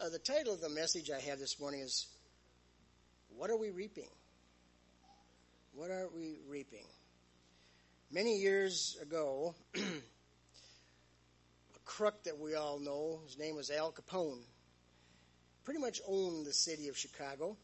The title of the message I have this morning is, What Are We Reaping? What are we reaping? Many years ago, a crook that we all know, his name was Al Capone, pretty much owned the city of Chicago.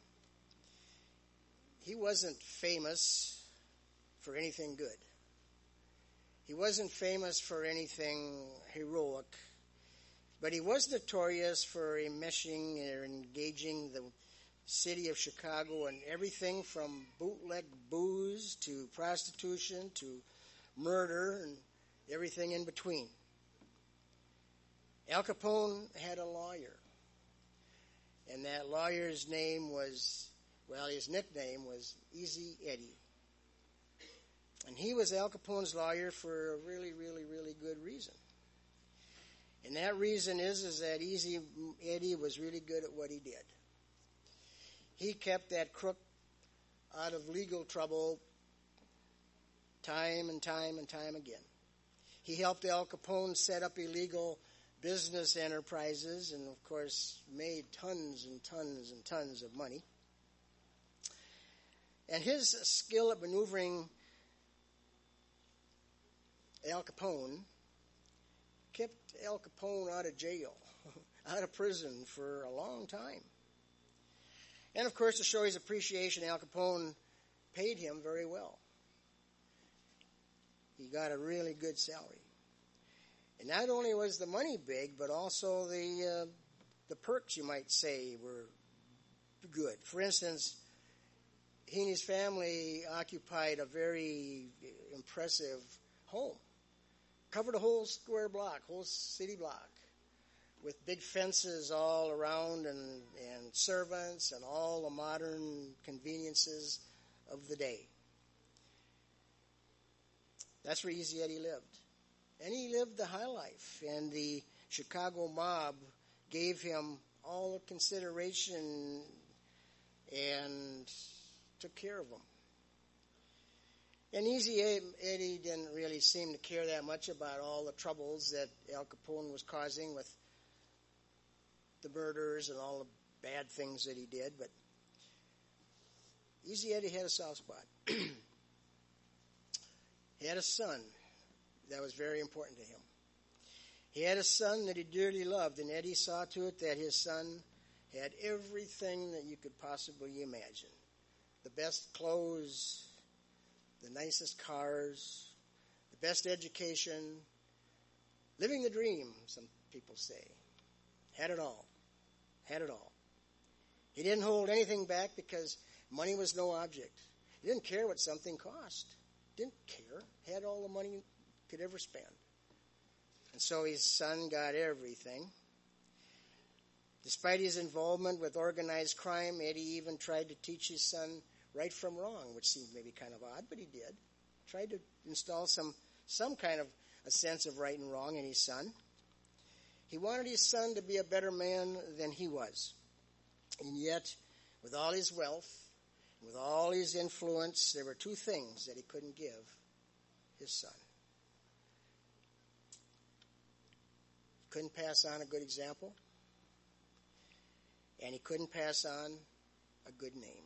He wasn't famous for anything good. He wasn't famous for anything heroic, but he was notorious for enmeshing or engaging the city of Chicago in everything from bootleg booze to prostitution to murder and everything in between. Al Capone had a lawyer, and that lawyer's name was, his nickname was Easy Eddie. And he was Al Capone's lawyer for a really, really, really good reason. And that reason is that Easy Eddie was really good at what he did. He kept that crook out of legal trouble time and time and time again. He helped Al Capone set up illegal business enterprises and, of course, made tons and tons and tons of money. And his skill at maneuvering Al Capone kept Al Capone out of jail, out of prison for a long time. And, of course, to show his appreciation, Al Capone paid him very well. He got a really good salary. And not only was the money big, but also the perks, you might say, were good. For instance, he and his family occupied a very impressive home. Covered a whole square block, whole city block, with big fences all around and servants and all the modern conveniences of the day. That's where Easy Eddie lived. And he lived the high life. And the Chicago mob gave him all the consideration and took care of him. And Easy Eddie didn't really seem to care that much about all the troubles that Al Capone was causing with the murders and all the bad things that he did. But Easy Eddie had a soft spot. He had a son that was very important to him. He had a son that he dearly loved, and Eddie saw to it that his son had everything that you could possibly imagine. The best clothes, the nicest cars, the best education, living the dream, some people say. Had it all. Had it all. He didn't hold anything back because money was no object. He didn't care what something cost. Didn't care. Had all the money he could ever spend. And so his son got everything. Despite his involvement with organized crime, Eddie even tried to teach his son right from wrong, which seemed maybe kind of odd, but he did. Tried to install some kind of a sense of right and wrong in his son. He wanted his son to be a better man than he was. And yet, with all his wealth, with all his influence, there were two things that he couldn't give his son. He couldn't pass on a good example, and he couldn't pass on a good name.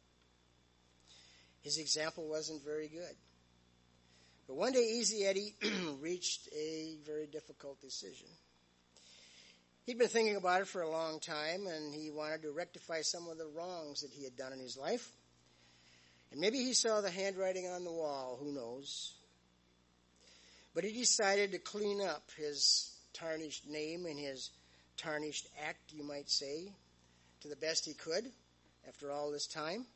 His example wasn't very good. But one day, Easy Eddie reached a very difficult decision. He'd been thinking about it for a long time, and he wanted to rectify some of the wrongs that he had done in his life. And maybe he saw the handwriting on the wall, who knows. But he decided to clean up his tarnished name and his tarnished act, you might say, to the best he could after all this time.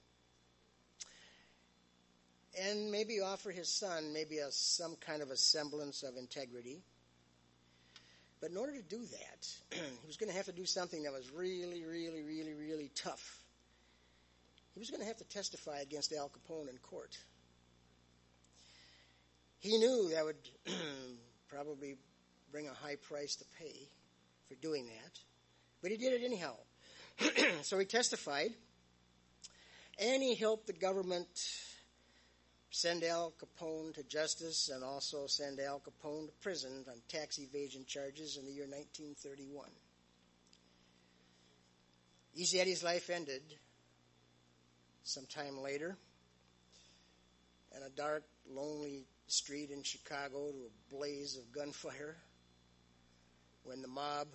And maybe offer his son some kind of a semblance of integrity. But in order to do that, he was going to have to do something that was really, really, really, really tough. He was going to have to testify against Al Capone in court. He knew that would probably bring a high price to pay for doing that. But he did it anyhow. So he testified, and he helped the government send Al Capone to justice and also send Al Capone to prison on tax evasion charges in the year 1931. Easy Eddie's life ended sometime later in a dark, lonely street in Chicago to a blaze of gunfire when the mob,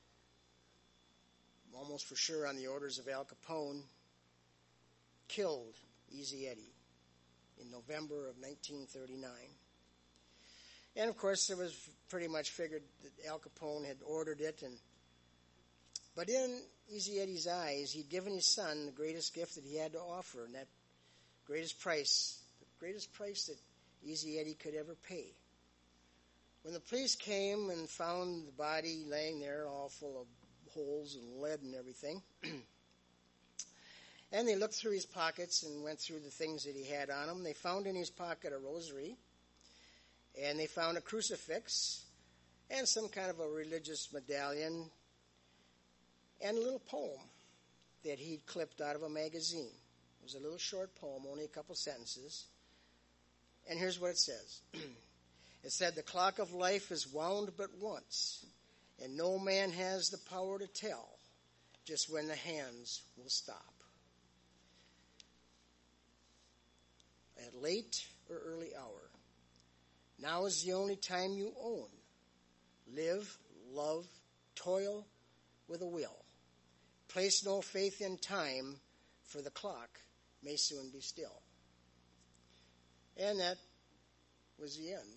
almost for sure on the orders of Al Capone, killed Easy Eddie in November of 1939. And of course, it was pretty much figured that Al Capone had ordered it. But in Easy Eddie's eyes, he'd given his son the greatest gift that he had to offer, and that greatest price, the greatest price that Easy Eddie could ever pay. When the police came and found the body laying there all full of holes and lead and everything, and they looked through his pockets and went through the things that he had on him, they found in his pocket a rosary, and they found a crucifix and some kind of a religious medallion and a little poem that he'd clipped out of a magazine. It was a little short poem, only a couple sentences. And here's what it says. It said, "The clock of life is wound but once, and no man has the power to tell just when the hands will stop. At late or early hour, now is the only time you own. Live, love, toil with a will. Place no faith in time, for the clock may soon be still." And that was the end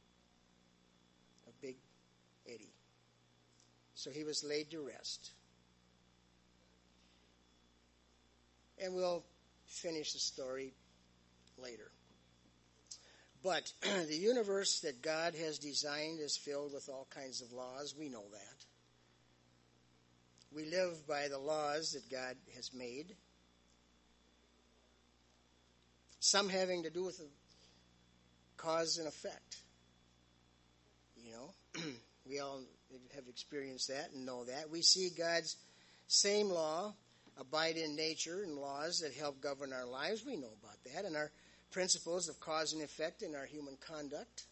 of Big Eddie. So he was laid to rest. And we'll finish the story later. But the universe that God has designed is filled with all kinds of laws. We know that. We live by the laws that God has made. Some having to do with cause and effect. You know, we all have experienced that and know that. We see God's same law abide in nature and laws that help govern our lives. We know about that. And our principles of cause and effect in our human conduct.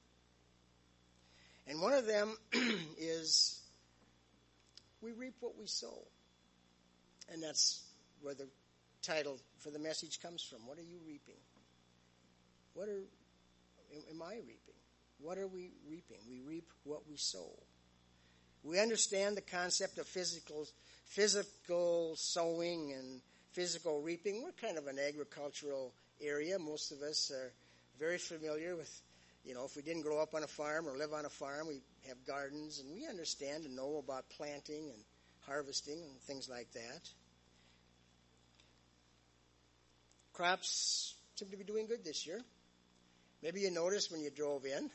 And one of them is we reap what we sow. And that's where the title for the message comes from. What are you reaping? Am I reaping? What are we reaping? We reap what we sow. We understand the concept of physical sowing and physical reaping. We're kind of an agricultural area. Most of us are very familiar with, if we didn't grow up on a farm or live on a farm, we have gardens, and we understand and know about planting and harvesting and things like that. Crops seem to be doing good this year. Maybe you noticed when you drove in,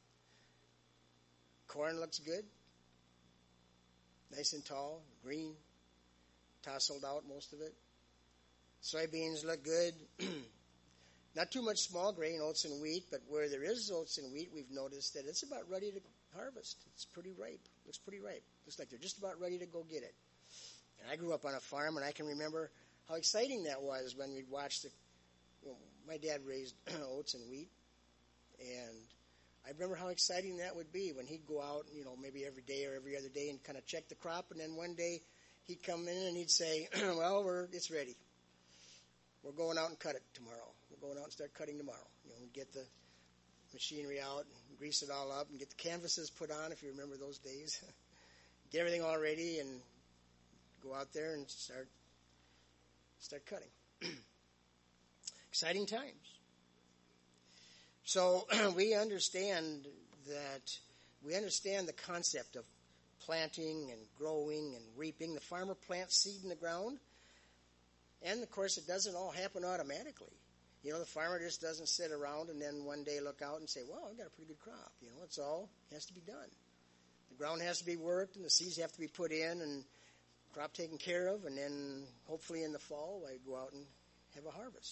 corn looks good, nice and tall, green, tousled out most of it. Soybeans look good. Not too much small grain, oats and wheat, but where there is oats and wheat, we've noticed that it's about ready to harvest. It's pretty ripe. Looks pretty ripe. Looks like they're just about ready to go get it. And I grew up on a farm, and I can remember how exciting that was when we'd watch my dad raised oats and wheat, and I remember how exciting that would be when he'd go out, maybe every day or every other day and kind of check the crop, and then one day he'd come in and he'd say, well, it's ready. We're going out and cut it tomorrow. We're going out and start cutting tomorrow. Get the machinery out and grease it all up and get the canvases put on, if you remember those days. Get everything all ready and go out there and start cutting. Exciting times. So we understand the concept of planting and growing and reaping. The farmer plants seed in the ground, and of course it doesn't all happen automatically. The farmer just doesn't sit around and then one day look out and say, well, I've got a pretty good crop. It's all has to be done. The ground has to be worked and the seeds have to be put in and crop taken care of, and then hopefully in the fall I go out and have a harvest.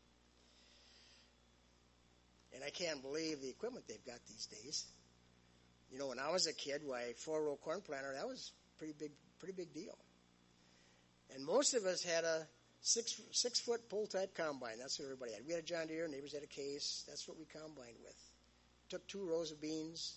And I can't believe the equipment they've got these days. When I was a kid, 4-row corn planter, that was pretty big deal. And most of us had a 6-foot pull type combine. That's what everybody had. We had a John Deere, neighbors had a Case. That's what we combined with. Took 2 rows of beans.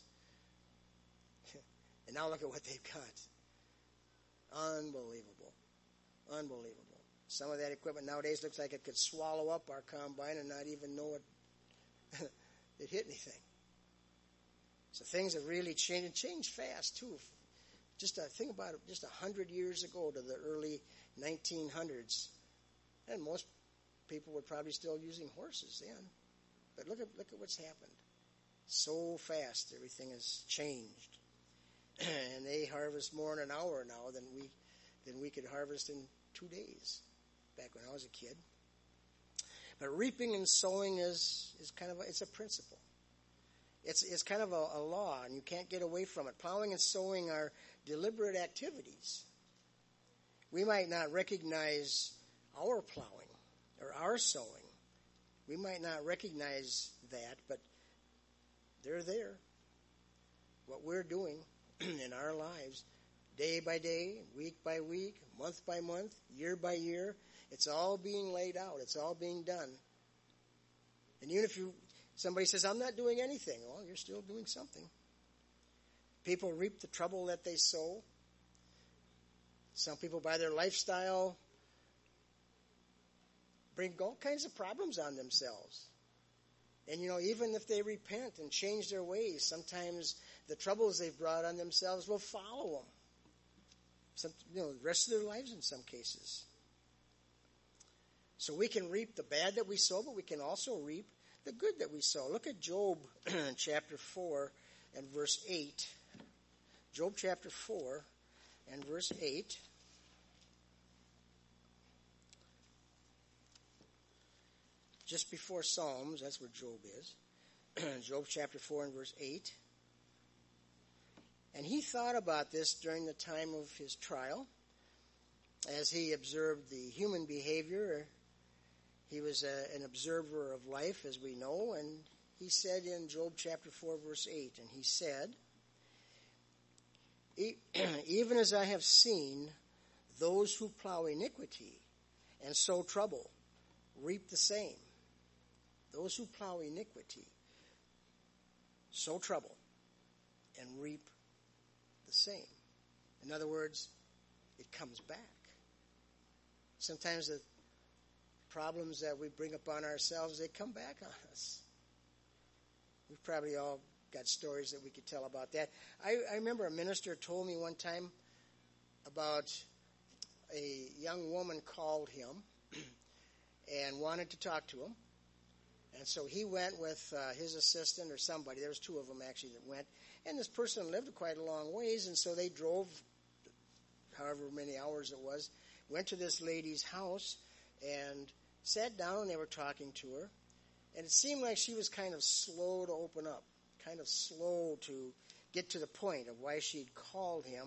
And now look at what they've got. Unbelievable. Unbelievable. Some of that equipment nowadays looks like it could swallow up our combine and not even know it hit anything. So things have really changed, and changed fast too. Just think about it, just 100 years ago to the early 1900s, and most people were probably still using horses then. But look at what's happened. So fast, everything has changed, and they harvest more in an hour now than we could harvest in 2 days. Back when I was a kid. But reaping and sowing is kind of it's a principle. It's kind of a law, and you can't get away from it. Plowing and sowing are deliberate activities. We might not recognize our plowing or our sowing. We might not recognize that, but they're there. What we're doing in our lives, day by day, week by week, month by month, year by year, it's all being laid out. It's all being done. And even if somebody says, I'm not doing anything, well, you're still doing something. People reap the trouble that they sow. Some people, by their lifestyle, bring all kinds of problems on themselves. And, even if they repent and change their ways, sometimes the troubles they've brought on themselves will follow them. The rest of their lives in some cases. So we can reap the bad that we sow, but we can also reap the good that we sow. Look at Job chapter 4 and verse 8. Job chapter 4 and verse 8. Just before Psalms, that's where Job is. Job chapter 4 and verse 8. And he thought about this during the time of his trial, as he observed the human behavior. He was an observer of life, as we know, and he said in Job chapter 4, verse 8, and he said, even as I have seen those who plow iniquity and sow trouble reap the same. Those who plow iniquity sow trouble and reap the same. In other words, it comes back. Sometimes the problems that we bring upon ourselves, they come back on us. We've probably all got stories that we could tell about that. I remember a minister told me one time about a young woman called him and wanted to talk to him. And so he went with his assistant or somebody. There was two of them actually that went. And this person lived quite a long ways, and so they drove however many hours it was, went to this lady's house and sat down, and they were talking to her. And it seemed like she was kind of slow to open up, kind of slow to get to the point of why she'd called him.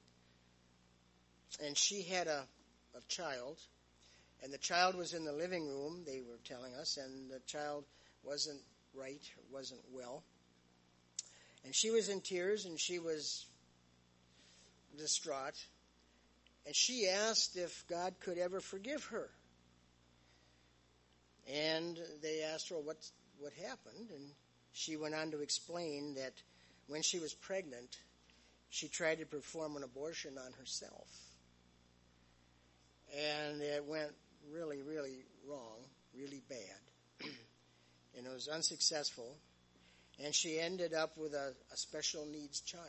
And she had a child, and the child was in the living room, they were telling us, and the child wasn't right, wasn't well. And she was in tears, and she was distraught. And she asked if God could ever forgive her. And they asked her what happened, and she went on to explain that when she was pregnant, she tried to perform an abortion on herself. And it went really, really wrong, really bad. And it was unsuccessful. And she ended up with a special needs child,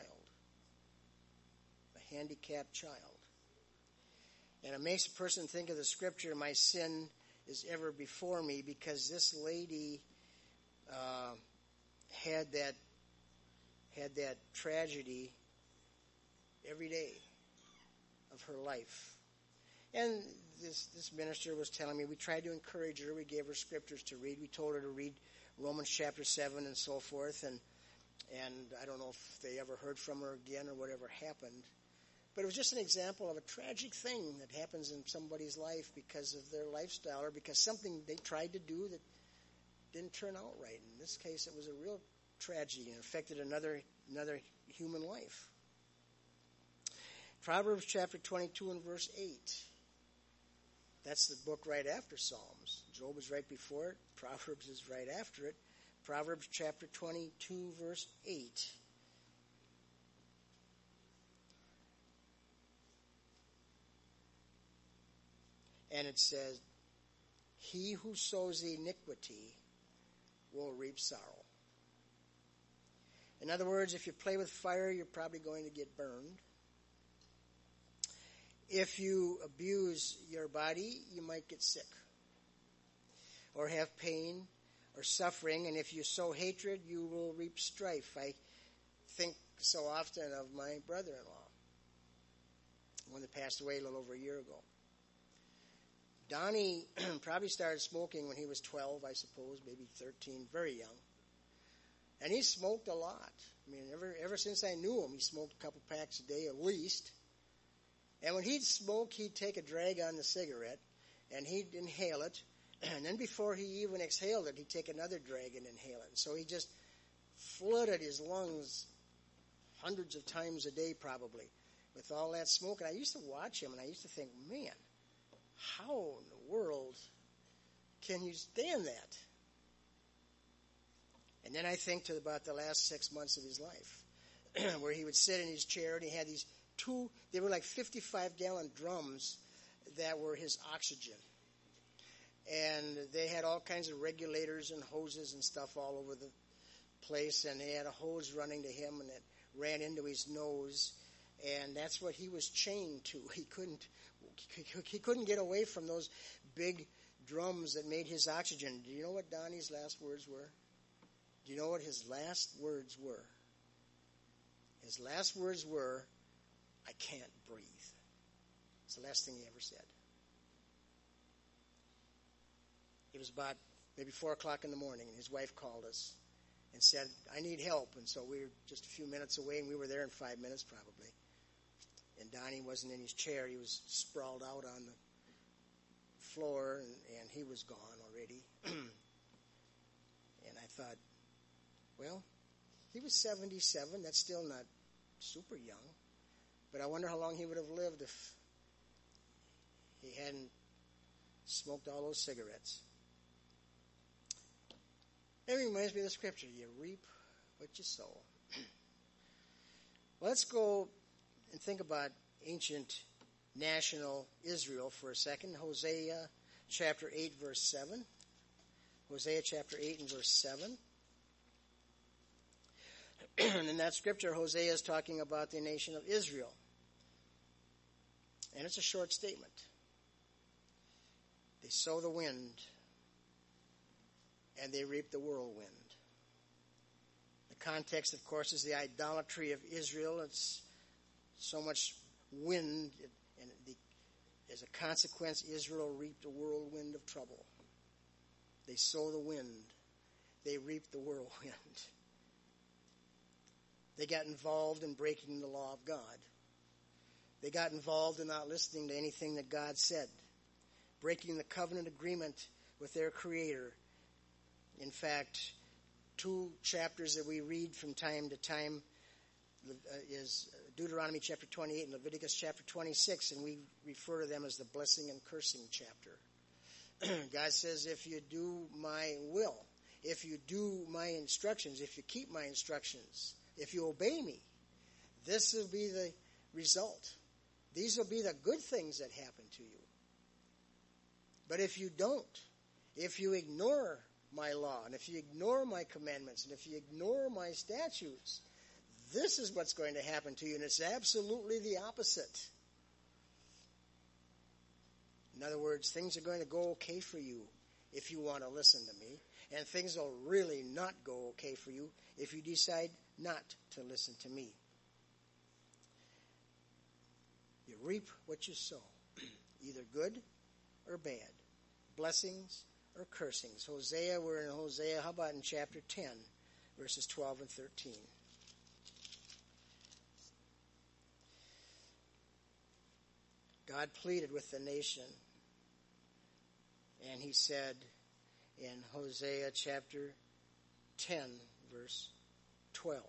a handicapped child. And it makes a person think of the scripture, my sin is ever before me, because this lady had that tragedy every day of her life. And this minister was telling me, we tried to encourage her. We gave her scriptures to read. We told her to read Romans chapter 7 and so forth. And I don't know if they ever heard from her again or whatever happened. But it was just an example of a tragic thing that happens in somebody's life because of their lifestyle or because something they tried to do that didn't turn out right. In this case, it was a real tragedy and affected another human life. Proverbs chapter 22 and verse 8. That's the book right after Psalms. Job is right before it. Proverbs is right after it. Proverbs chapter 22 verse 8. And it says, he who sows iniquity will reap sorrow. In other words, if you play with fire, you're probably going to get burned. If you abuse your body, you might get sick or have pain or suffering. And if you sow hatred, you will reap strife. I think so often of my brother-in-law, one that passed away a little over a year ago. Donnie probably started smoking when he was 12, I suppose, maybe 13, very young. And he smoked a lot. I mean, ever since I knew him, he smoked a couple packs a day at least. And when he'd smoke, he'd take a drag on the cigarette, and he'd inhale it. And then before he even exhaled it, he'd take another drag and inhale it. So he just flooded his lungs hundreds of times a day probably with all that smoke. And I used to watch him, and I used to think, man, how in the world can you stand that? And then I think to about the last 6 months of his life, where he would sit in his chair, and he had these they were like 55-gallon drums that were his oxygen. And they had all kinds of regulators and hoses and stuff all over the place, and they had a hose running to him, and it ran into his nose, and that's what he was chained to. He couldn't get away from those big drums that made his oxygen. Do you know what Donnie's last words were? Do you know what his last words were? His last words were, I can't breathe. It's the last thing he ever said. It was about maybe 4 o'clock in the morning, and his wife called us and said, I need help. And so we were just a few minutes away, and we were there in 5 minutes probably. And Donnie wasn't in his chair. He was sprawled out on the floor, and he was gone already. And I thought, well, he was 77. That's still not super young. But I wonder how long he would have lived if he hadn't smoked all those cigarettes. That reminds me of the scripture, you reap what you sow. Well, let's go and think about ancient national Israel for a second. Hosea chapter 8, verse 7. Hosea chapter 8 and verse 7. And in that scripture, Hosea is talking about the nation of Israel. And it's a short statement. They sow the wind, and they reap the whirlwind. The context, of course, is the idolatry of Israel. It's so much wind, and as a consequence, Israel reaped a whirlwind of trouble. They sow the wind, they reap the whirlwind. They got involved in breaking the law of God. They got involved in not listening to anything that God said, breaking the covenant agreement with their Creator. In fact, 2 chapters that we read from time to time is Deuteronomy chapter 28 and Leviticus chapter 26, and we refer to them as the blessing and cursing chapter. God says, if you do my will, if you do my instructions, if you keep my instructions, if you obey me, this will be the result. These will be the good things that happen to you. But if you don't, if you ignore my law, and if you ignore my commandments, and if you ignore my statutes, this is what's going to happen to you, and it's absolutely the opposite. In other words, things are going to go okay for you if you want to listen to me, and things will really not go okay for you if you decide not to listen to me. You reap what you sow, either good or bad, blessings or cursings. Hosea, we're in Hosea, how about in chapter 10, verses 12 and 13. God pleaded with the nation, and he said in Hosea chapter 10, verse 12,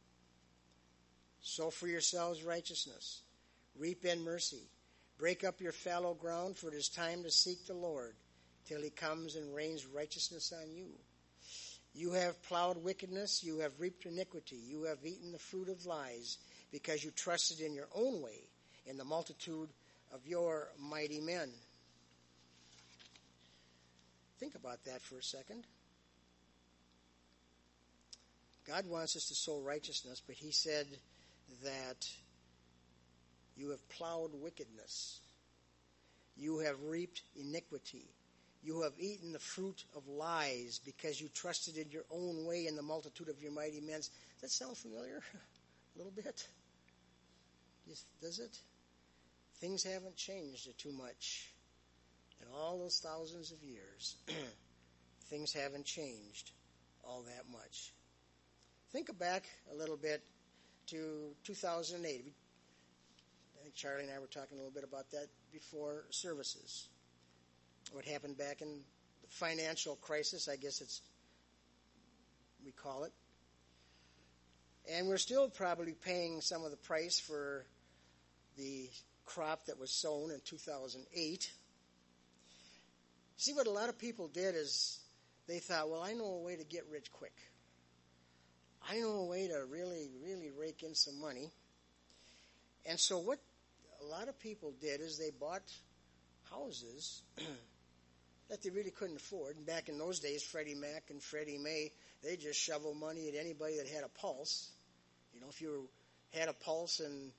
sow for yourselves righteousness, reap in mercy, break up your fallow ground, for it is time to seek the Lord till he comes and rains righteousness on you. You have plowed wickedness, you have reaped iniquity, you have eaten the fruit of lies, because you trusted in your own way, in the multitude of your mighty men. Think about that for a second. God wants us to sow righteousness, but he said that you have plowed wickedness. You have reaped iniquity. You have eaten the fruit of lies because you trusted in your own way in the multitude of your mighty men. Does that sound familiar? A little bit? Does it? Things haven't changed too much. In all those thousands of years, things haven't changed all that much. Think back a little bit to 2008. I think Charlie and I were talking a little bit about that before services. What happened back in the financial crisis, I guess we call it. And we're still probably paying some of the price for the crop that was sown in 2008. See, what a lot of people did is they thought, well, I know a way to get rich quick. I know a way to really, really rake in some money. And so what a lot of people did is they bought houses that they really couldn't afford. And back in those days, Freddie Mac and Freddie Mae, they just shovel money at anybody that had a pulse. You know, if you had a pulse and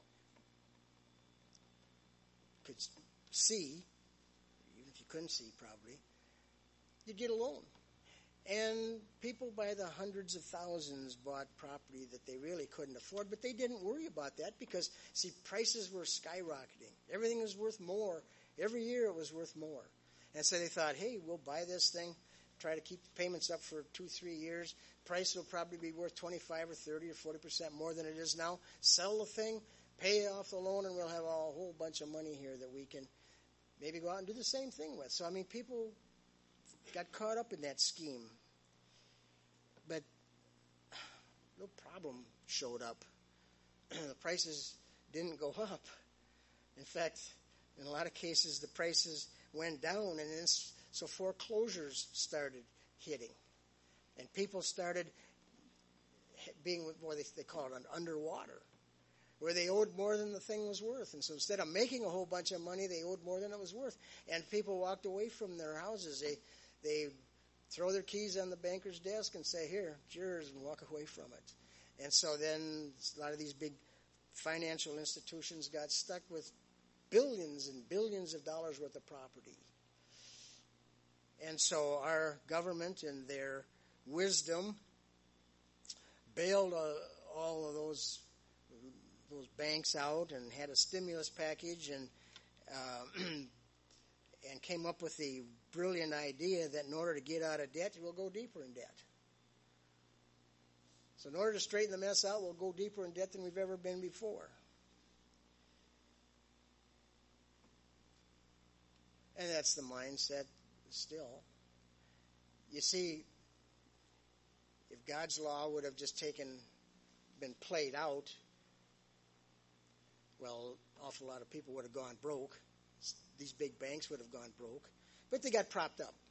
could see, even if you couldn't see probably, you'd get a loan. And people by the hundreds of thousands bought property that they really couldn't afford, but they didn't worry about that because, see, prices were skyrocketing. Everything was worth more. Every year it was worth more. And so they thought, hey, we'll buy this thing, try to keep the payments up for 2-3 years. Price will probably be worth 25 or 30 or 40% more than it is now. Sell the thing, pay off the loan, and we'll have a whole bunch of money here that we can maybe go out and do the same thing with. So, I mean, people got caught up in that scheme. But no problem showed up. The prices didn't go up. In fact, in a lot of cases, the prices went down, and then so foreclosures started hitting. And people started being what they call it underwater, where they owed more than the thing was worth. And so instead of making a whole bunch of money, they owed more than it was worth. And people walked away from their houses. They throw their keys on the banker's desk and say, here, it's yours, and walk away from it. And so then a lot of these big financial institutions got stuck with billions and billions of dollars worth of property. And so our government, in their wisdom, bailed all of those banks out and had a stimulus package and came up with the brilliant idea that in order to get out of debt, we'll go deeper in debt. So in order to straighten the mess out, we'll go deeper in debt than we've ever been before. And that's the mindset still. You see, if God's law would have just been played out, well, an awful lot of people would have gone broke. These big banks would have gone broke. But they got propped up.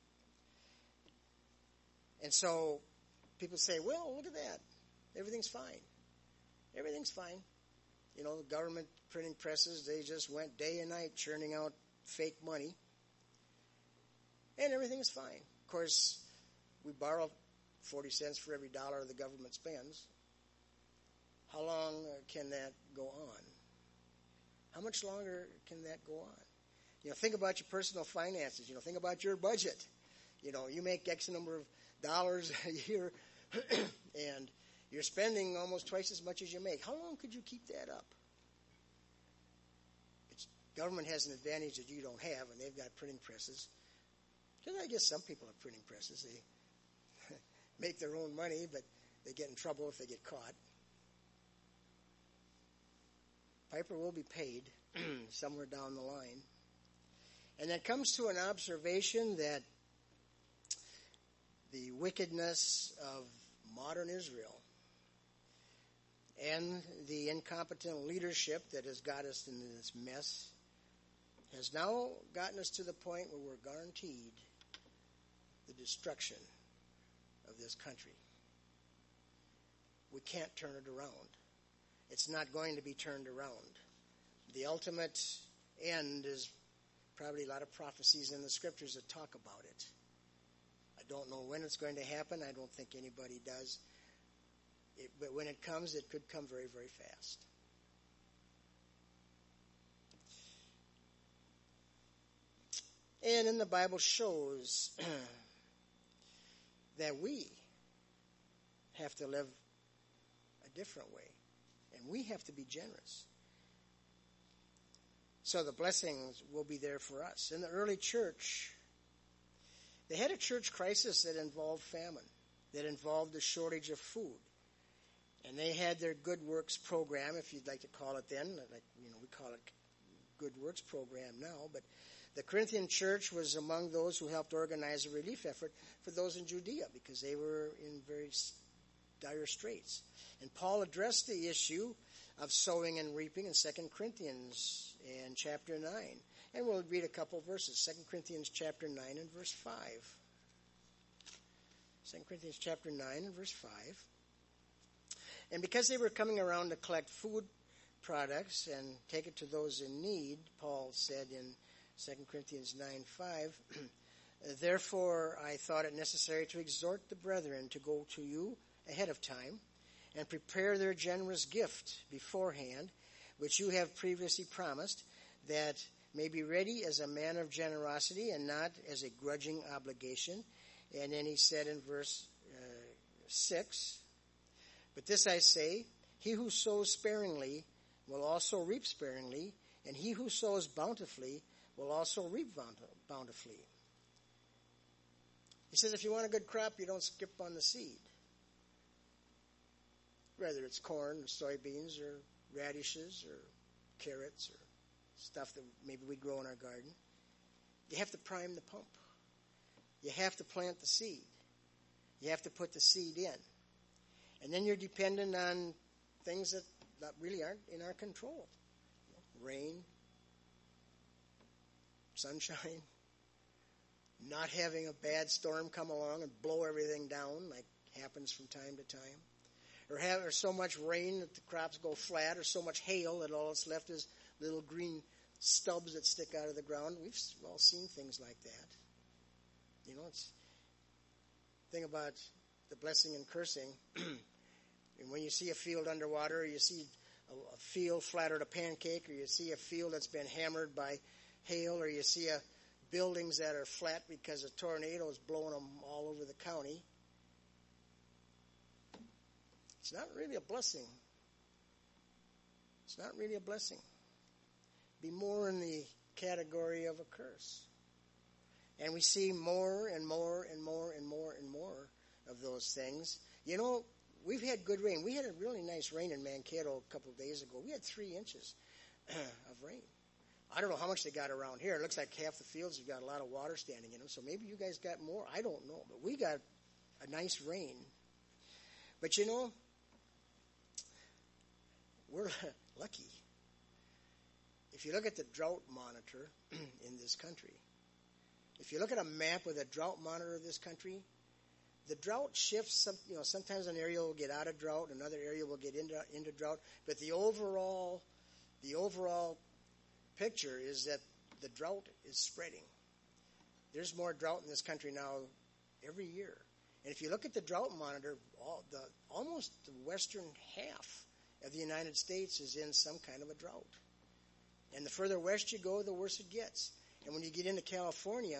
And so people say, well, look at that. Everything's fine. Everything's fine. You know, the government printing presses, they just went day and night churning out fake money. And everything is fine. Of course, we borrow 40 cents for every dollar the government spends. How long can that go on? How much longer can that go on? You know, think about your personal finances. You know, think about your budget. You know, you make X number of dollars a year, and you're spending almost twice as much as you make. How long could you keep that up? Government has an advantage that you don't have, and they've got printing presses. Because I guess some people have printing presses. They make their own money, but they get in trouble if they get caught. Piper will be paid somewhere down the line. And that comes to an observation that the wickedness of modern Israel and the incompetent leadership that has got us into this mess has now gotten us to the point where we're guaranteed the destruction of this country. We can't turn it around. It's not going to be turned around. The ultimate end is probably a lot of prophecies in the scriptures that talk about it. I don't know when it's going to happen. I don't think anybody does. But when it comes, it could come very, very fast. And then the Bible shows that we have to live a different way. And we have to be generous. So the blessings will be there for us. In the early church, they had a church crisis that involved famine, that involved a shortage of food. And they had their Good Works program, if you'd like to call it then. We call it Good Works program now. But the Corinthian church was among those who helped organize a relief effort for those in Judea because they were in very dire straits. And Paul addressed the issue of sowing and reaping in 2 Corinthians in chapter 9. And we'll read a couple of verses. 2 Corinthians chapter 9 and verse 5. 2 Corinthians chapter 9 and verse 5. And because they were coming around to collect food products and take it to those in need, Paul said in 2 Corinthians 9:5, therefore I thought it necessary to exhort the brethren to go to you ahead of time and prepare their generous gift beforehand, which you have previously promised, that may be ready as a man of generosity and not as a grudging obligation. And then he said in verse 6, but this I say, he who sows sparingly will also reap sparingly, and he who sows bountifully will also reap bountifully. He says if you want a good crop, you don't skip on the seed. Whether it's corn or soybeans or radishes or carrots or stuff that maybe we grow in our garden. You have to prime the pump. You have to plant the seed. You have to put the seed in. And then you're dependent on things that really aren't in our control. Rain, sunshine, not having a bad storm come along and blow everything down like happens from time to time. Or so much rain that the crops go flat, or so much hail that all that's left is little green stubs that stick out of the ground. We've all seen things like that. It's the thing about the blessing and cursing. And when you see a field underwater, or you see a field flattered a pancake, or you see a field that's been hammered by hail, or you see buildings that are flat because a tornado is blowing them all over the county, it's not really a blessing. It's not really a blessing. Be more in the category of a curse. And we see more and more and more and more and more of those things. We've had good rain. We had a really nice rain in Mankato a couple of days ago. We had 3 inches of rain. I don't know how much they got around here. It looks like half the fields have got a lot of water standing in them. So maybe you guys got more. I don't know. But we got a nice rain. But we're lucky. If you look at the drought monitor in this country, if you look at a map with a drought monitor of this country, the drought shifts. Sometimes an area will get out of drought, another area will get into drought. But the overall picture is that the drought is spreading. There's more drought in this country now every year. And if you look at the drought monitor, almost the western half of the United States is in some kind of a drought. And the further west you go, the worse it gets. And when you get into California,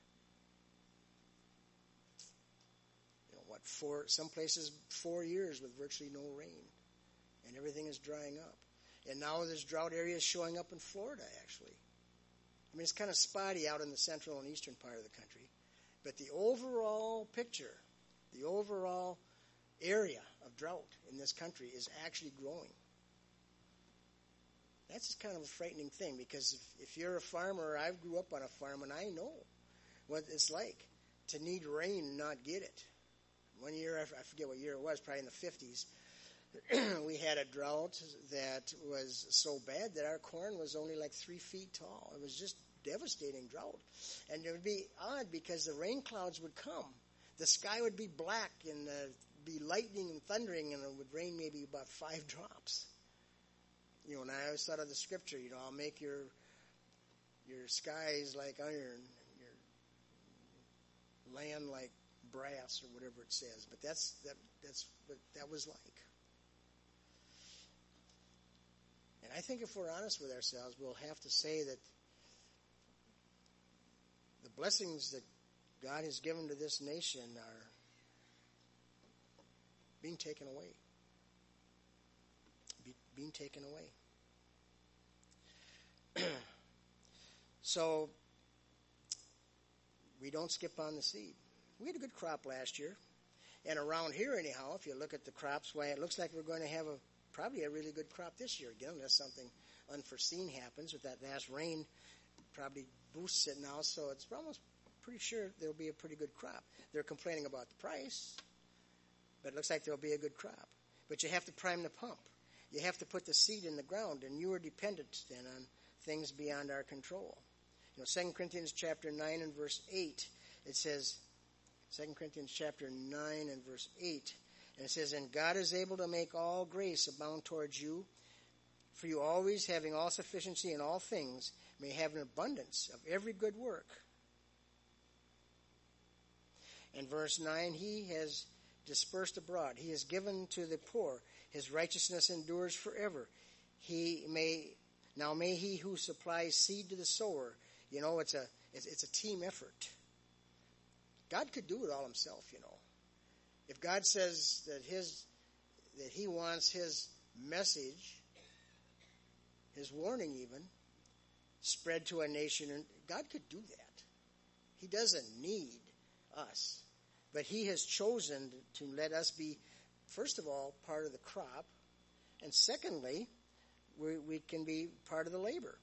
some places 4 years with virtually no rain. And everything is drying up. And now there's drought areas showing up in Florida, actually. I mean, it's kind of spotty out in the central and eastern part of the country. But the overall picture, the overall area of drought in this country is actually growing. That's kind of a frightening thing, because if you're a farmer, I grew up on a farm, and I know what it's like to need rain and not get it. One year, I forget what year it was, probably in the 50s, we had a drought that was so bad that our corn was only like 3 feet tall. It was just devastating drought. And it would be odd because the rain clouds would come. The sky would be black and be lightning and thundering, and it would rain maybe about 5 drops. And I always thought of the scripture, I'll make your skies like iron, and your land like brass or whatever it says. But that's what that was like. And I think if we're honest with ourselves, we'll have to say that the blessings that God has given to this nation are being taken away. Being taken away. So, we don't skip on the seed. We had a good crop last year. And around here anyhow, if you look at the crops, well, it looks like we're going to have probably a really good crop this year again, unless something unforeseen happens with that last rain. Probably boosts it now, so it's almost pretty sure there'll be a pretty good crop. They're complaining about the price, but it looks like there'll be a good crop. But you have to prime the pump. You have to put the seed in the ground, and you are dependent then on things beyond our control. 2 Corinthians chapter 9 and verse 8, it says, 2 Corinthians chapter 9 and verse 8, and it says, "And God is able to make all grace abound towards you, for you always, having all sufficiency in all things, may have an abundance of every good work." And verse 9, "He has dispersed abroad. He has given to the poor. His righteousness endures forever. Now may he who supplies seed to the sower," it's a team effort. God could do it all himself, If God says that he wants his message, his warning even, spread to a nation, God could do that. He doesn't need us. But he has chosen to let us be, first of all, part of the crop, and secondly, we can be part of the labor.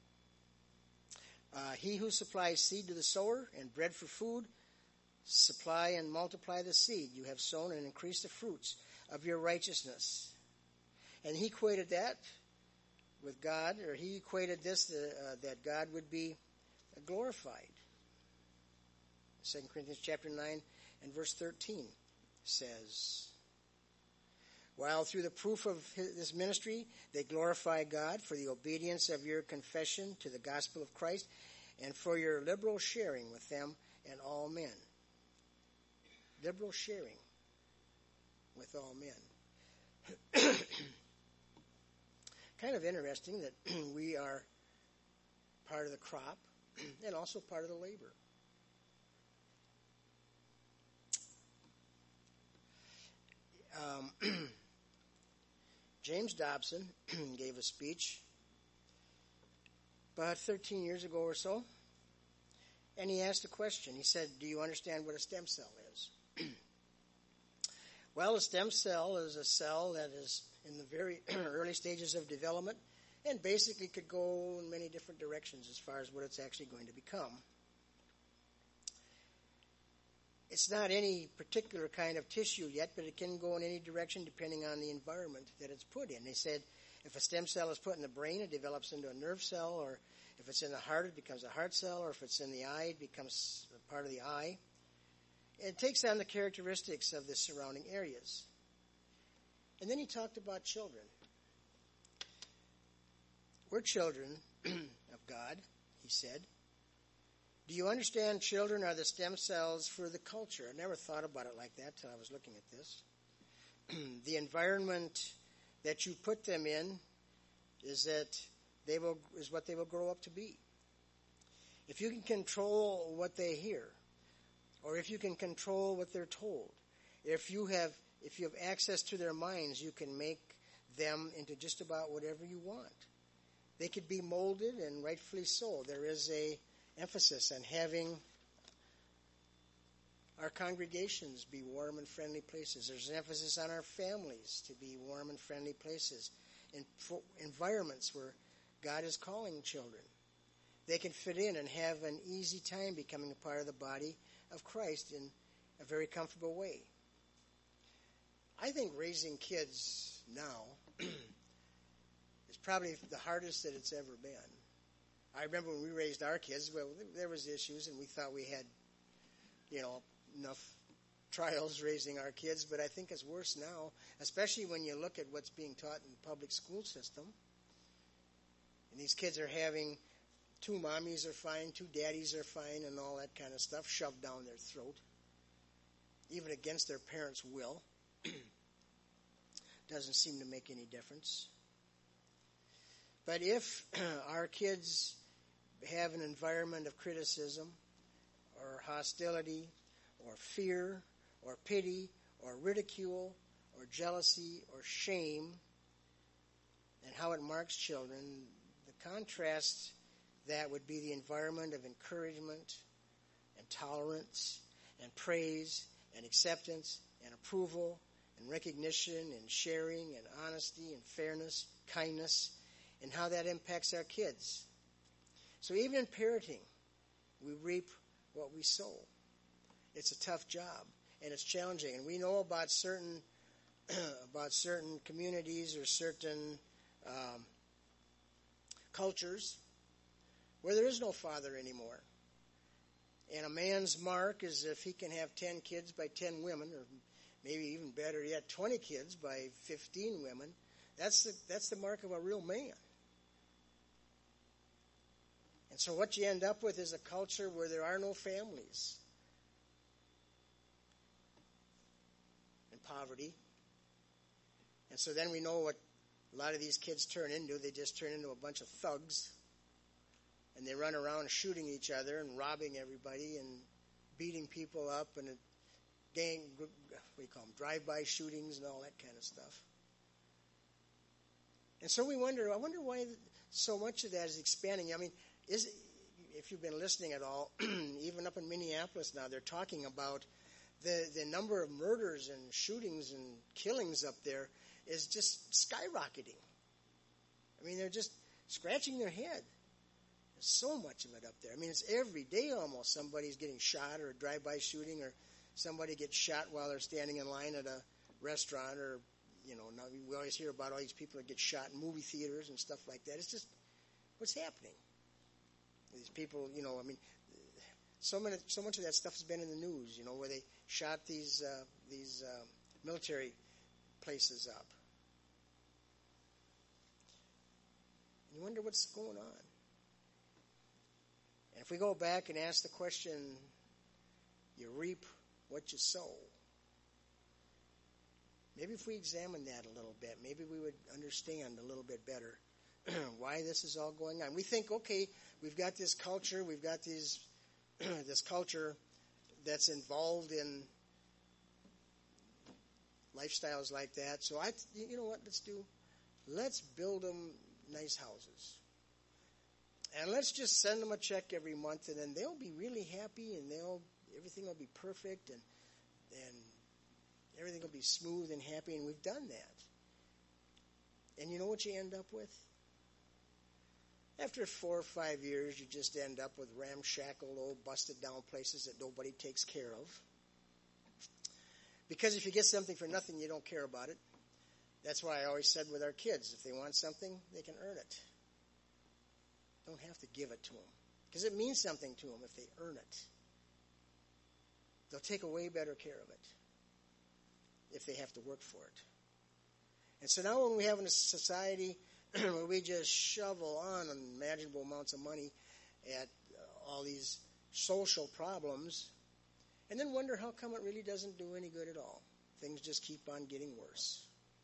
He who supplies seed to the sower and bread for food, supply and multiply the seed you have sown and increase the fruits of your righteousness. And he equated that with God, or he equated this that God would be glorified. 2 Corinthians chapter 9 and verse 13 says, "While through the proof of this ministry they glorify God for the obedience of your confession to the gospel of Christ and for your liberal sharing with them and all men." Liberal sharing with all men. Kind of interesting that we are part of the crop and also part of the labor. James Dobson gave a speech about 13 years ago or so, and he asked a question. He said, "Do you understand what a stem cell is?" Well, a stem cell is a cell that is in the very early stages of development and basically could go in many different directions as far as what it's actually going to become. It's not any particular kind of tissue yet, but it can go in any direction depending on the environment that it's put in. They said if a stem cell is put in the brain, it develops into a nerve cell, or if it's in the heart, it becomes a heart cell, or if it's in the eye, it becomes a part of the eye. It takes on the characteristics of the surrounding areas. And then he talked about children. We're children of God, he said. Do you understand children are the stem cells for the culture? I never thought about it like that till I was looking at this. The environment that you put them in is what they will grow up to be. If you can control what they hear, or if you can control what they're told, if you have access to their minds, you can make them into just about whatever you want. They could be molded, and rightfully so. There is a emphasis on having our congregations be warm and friendly places. There's an emphasis on our families to be warm and friendly places, in environments where God is calling children. They can fit in and have an easy time becoming a part of the body of Christ in a very comfortable way. I think raising kids now is probably the hardest that it's ever been. I remember when we raised our kids, well, there was issues, and we thought we had, enough trials raising our kids, but I think it's worse now, especially when you look at what's being taught in the public school system. And these kids are having 2 mommies are fine, 2 daddies are fine, and all that kind of stuff shoved down their throat. even against their parents' will. Doesn't seem to make any difference. But if our kids have an environment of criticism or hostility or fear or pity or ridicule or jealousy or shame, and how it marks children, the contrast that would be the environment of encouragement and tolerance and praise and acceptance and approval and recognition and sharing and honesty and fairness, kindness, and how that impacts our kids. So even in parenting, we reap what we sow. It's a tough job, and it's challenging. And we know about certain communities or certain cultures where there is no father anymore. And a man's mark is if he can have 10 kids by 10 women, or maybe even better yet, 20 kids by 15 women. That's the mark of a real man. And so what you end up with is a culture where there are no families. And poverty. And so then we know what a lot of these kids turn into. They just turn into a bunch of thugs. And they run around shooting each other and robbing everybody and beating people up and gang, what do you call them, drive-by shootings and all that kind of stuff. And so I wonder why so much of that is expanding. I mean, if you've been listening at all, even up in Minneapolis now, they're talking about the number of murders and shootings and killings up there is just skyrocketing. I mean, they're just scratching their head. There's so much of it up there. I mean, it's every day almost somebody's getting shot or a drive-by shooting, or somebody gets shot while they're standing in line at a restaurant, or, now we always hear about all these people that get shot in movie theaters and stuff like that. It's just what's happening. These people, I mean, so much of that stuff has been in the news, where they shot these military places up. You wonder what's going on. And if we go back and ask the question, you reap what you sow. Maybe if we examine that a little bit, maybe we would understand a little bit better why this is all going on. We think, okay, we've got this culture, we've got this culture that's involved in lifestyles like that. So you know what, let's build them nice houses. And let's just send them a check every month, and then they'll be really happy, and everything will be perfect, and everything will be smooth and happy, and we've done that. And you know what you end up with? After 4 or 5 years, you just end up with ramshackle, old, busted-down places that nobody takes care of. Because if you get something for nothing, you don't care about it. That's why I always said with our kids, if they want something, they can earn it. Don't have to give it to them. Because it means something to them if they earn it. They'll take a way better care of it if they have to work for it. And so now when we have in a society where we just shovel on unimaginable amounts of money at all these social problems, and then wonder how come it really doesn't do any good at all. Things just keep on getting worse.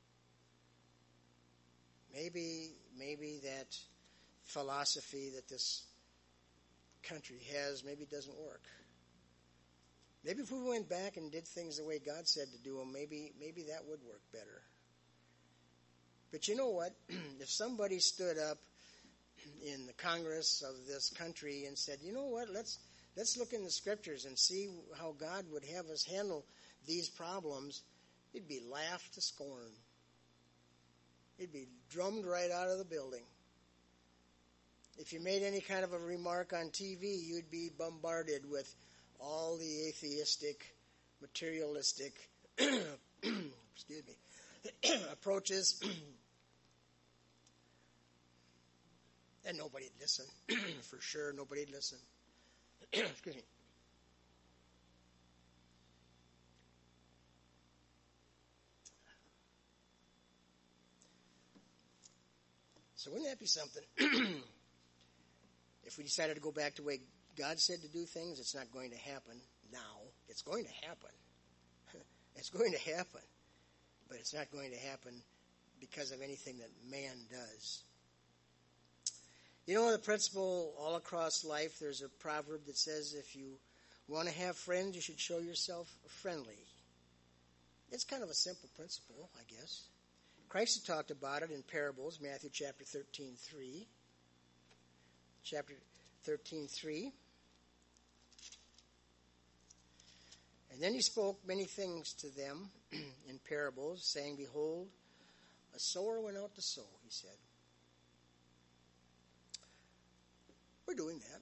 Maybe that philosophy that this country has maybe doesn't work. Maybe if we went back and did things the way God said to do them, maybe that would work better. But you know what? If somebody stood up in the Congress of this country and said, you know what, let's look in the scriptures and see how God would have us handle these problems, it'd be laughed to scorn. It'd be drummed right out of the building. If you made any kind of a remark on TV, you'd be bombarded with all the atheistic, materialistic approaches. And nobody'd listen. For sure, nobody'd listen. Excuse me. So wouldn't that be something? If we decided to go back to the way God said to do things, it's not going to happen now. It's going to happen. It's going to happen, but it's not going to happen because of anything that man does. You know, the principle all across life, there's a proverb that says if you want to have friends, you should show yourself friendly. It's kind of a simple principle, I guess. Christ had talked about it in parables, Matthew chapter 13:3. Chapter 13:3. And then he spoke many things to them in parables, saying, Behold, a sower went out to sow, he said. We're doing that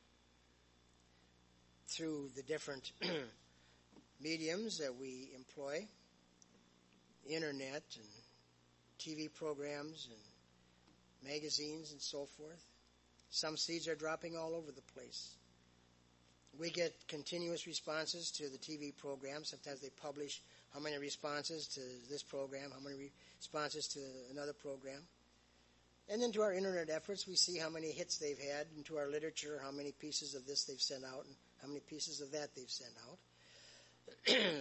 through the different mediums that we employ, internet and TV programs and magazines and so forth. Some seeds are dropping all over the place. We get continuous responses to the TV program. Sometimes they publish how many responses to this program, how many responses to another program. And then to our internet efforts, we see how many hits they've had, and to our literature, how many pieces of this they've sent out, and how many pieces of that they've sent out.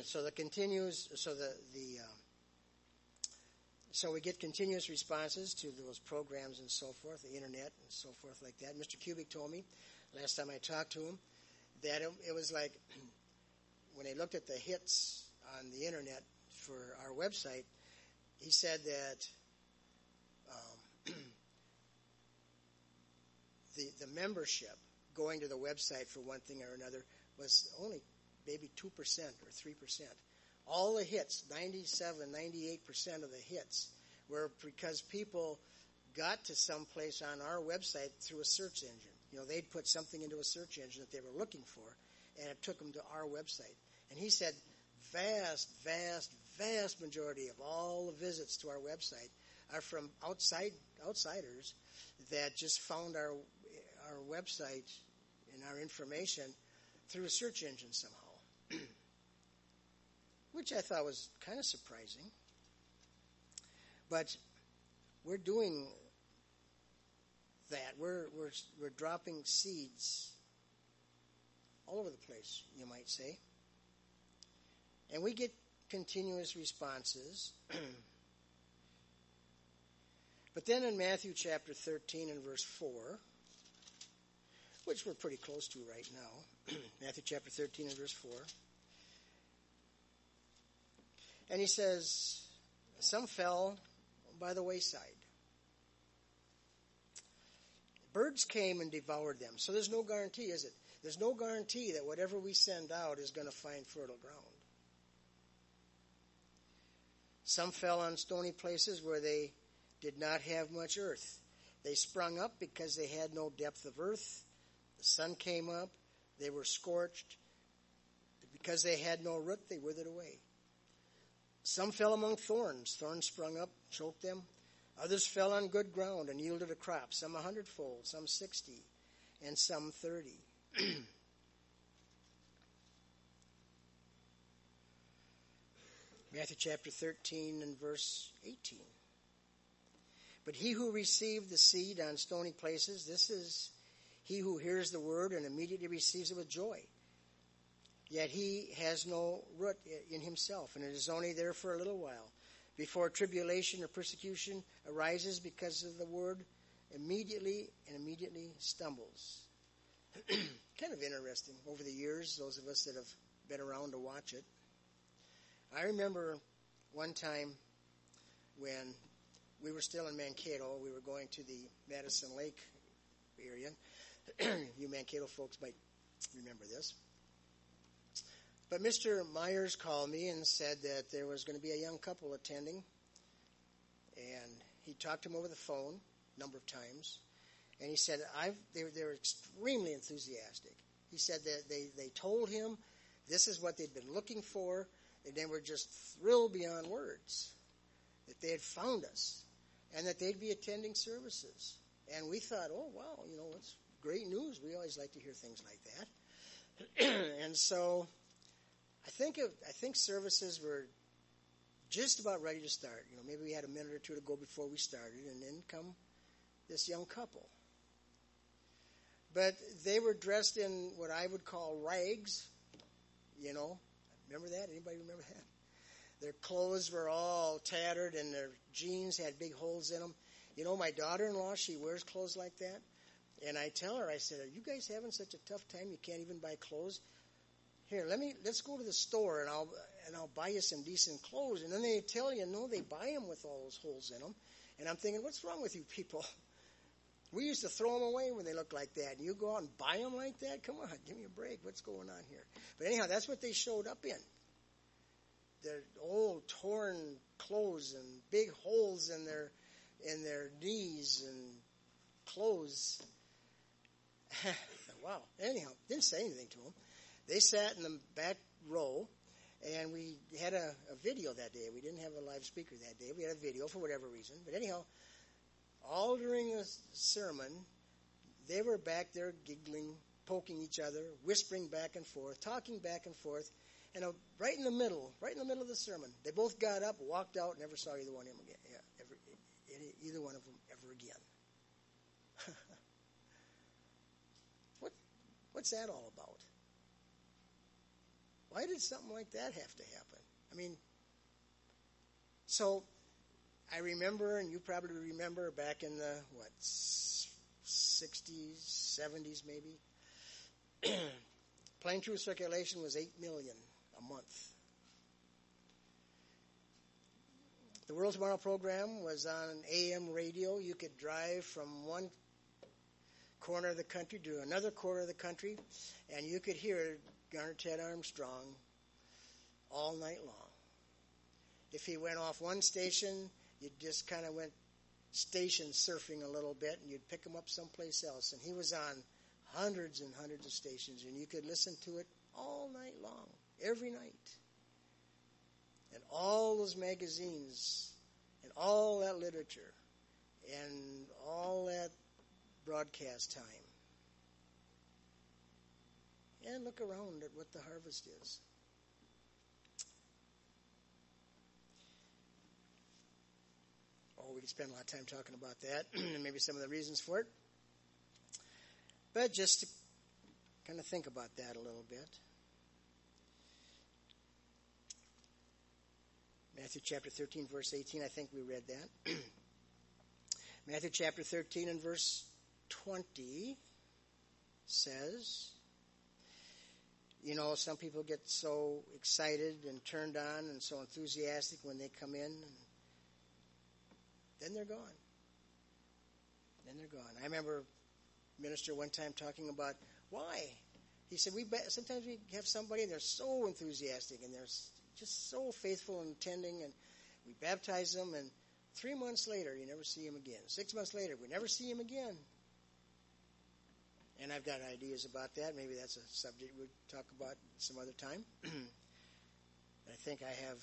So we get continuous responses to those programs and so forth, the internet and so forth like that. Mr. Kubik told me last time I talked to him that it was like when they looked at the hits on the internet for our website, he said that the membership going to the website for one thing or another was only maybe 2% or 3%. All the hits, 97, 98% of the hits were because people got to some place on our website through a search engine. You know, they'd put something into a search engine that they were looking for, and it took them to our website. And he said vast majority of all the visits to our website are from outsiders that just found our website and our information through a search engine somehow, which I thought was kind of surprising. But we're doing that. We're dropping seeds all over the place, you might say. And we get continuous responses. But then in Matthew chapter 13 and verse 4, which we're pretty close to right now, Matthew chapter 13 and verse 4, and he says, some fell by the wayside. Birds came and devoured them. So there's no guarantee, is it? There's no guarantee that whatever we send out is going to find fertile ground. Some fell on stony places where they did not have much earth. They sprung up because they had no depth of earth. The sun came up. They were scorched. Because they had no root, they withered away. Some fell among thorns. Thorns sprung up, choked them. Others fell on good ground and yielded a crop, some 100-fold, some 60, and some 30. Matthew chapter 13 and verse 18. But he who received the seed on stony places, this is he who hears the word and immediately receives it with joy. Yet he has no root in himself, and it is only there for a little while. Before tribulation or persecution arises because of the word, immediately stumbles. Kind of interesting. Over the years, those of us that have been around to watch it. I remember one time when we were still in Mankato, we were going to the Madison Lake area. You Mankato folks might remember this. But Mr. Myers called me and said that there was going to be a young couple attending. And he talked to him over the phone a number of times. And he said they were extremely enthusiastic. He said that they told him this is what they'd been looking for. And they were just thrilled beyond words that they had found us and that they'd be attending services. And we thought, oh, wow, it's great news. We always like to hear things like that. And so I think services were just about ready to start. Maybe we had a minute or two to go before we started, and then come this young couple. But they were dressed in what I would call rags. Remember that? Anybody remember that? Their clothes were all tattered and their jeans had big holes in them. You know, my daughter-in-law, she wears clothes like that. And I tell her, I said, are you guys having such a tough time you can't even buy clothes? Here, let's go to the store and I'll buy you some decent clothes. And then they tell you, no, they buy them with all those holes in them. And I'm thinking, what's wrong with you people? We used to throw them away when they looked like that. And you go out and buy them like that? Come on, give me a break. What's going on here? But anyhow, that's what they showed up in. Their old torn clothes and big holes in their knees and clothes. Wow. Anyhow, didn't say anything to them. They sat in the back row, and we had a video that day. We didn't have a live speaker that day. We had a video for whatever reason. But anyhow, all during the sermon, they were back there giggling, poking each other, whispering back and forth, talking back and forth. And right in the middle of the sermon, they both got up, walked out, never saw either one of them again. Either one of them ever again. What's that all about? Why did something like that have to happen? I mean, so I remember, and you probably remember back in the, 60s, 70s maybe, Plain Truth circulation was 8 million a month. The World Tomorrow program was on AM radio. You could drive from one corner of the country to another corner of the country, and you could hear Garner Ted Armstrong all night long. If he went off one station, you just kind of went station surfing a little bit, and you'd pick him up someplace else. And he was on hundreds and hundreds of stations, and you could listen to it all night long, every night. And all those magazines, and all that literature, and all that broadcast time. And look around at what the harvest is. Oh, we could spend a lot of time talking about that, and maybe some of the reasons for it. But just to kind of think about that a little bit. Matthew chapter 13, verse 18, I think we read that. Matthew chapter 13 and verse 20 says, you know, some people get so excited and turned on and so enthusiastic when they come in, and then they're gone. Then they're gone. I remember a minister one time talking about why. He said, sometimes we have somebody and they're so enthusiastic and they're just so faithful and attending, and we baptize them, and 3 months later, you never see him again. 6 months later, we never see him again. And I've got ideas about that. Maybe that's a subject we'll talk about some other time. I think I have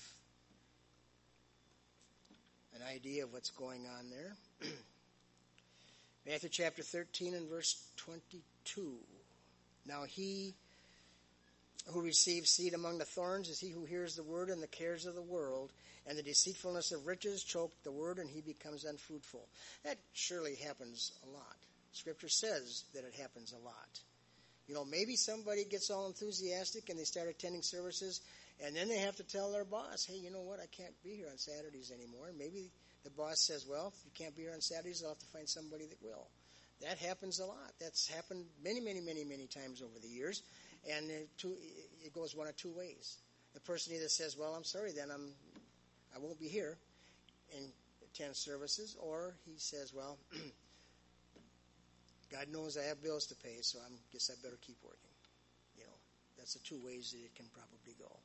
an idea of what's going on there. Matthew chapter 13 and verse 22. Now he who receives seed among the thorns is he who hears the word, and the cares of the world and the deceitfulness of riches choke the word, and he becomes unfruitful. That surely happens a lot. Scripture says that it happens a lot. You know, maybe somebody gets all enthusiastic and they start attending services, and then they have to tell their boss, hey, you know what, I can't be here on Saturdays anymore. And maybe the boss says, well, if you can't be here on Saturdays, I'll have to find somebody that will. That happens a lot. That's happened many, many, many, many times over the years. And it goes one of two ways. The person either says, well, I'm sorry, then I won't be here and attend services, or he says, well, God knows I have bills to pay, so I guess I better keep working. You know, that's the two ways that it can probably go.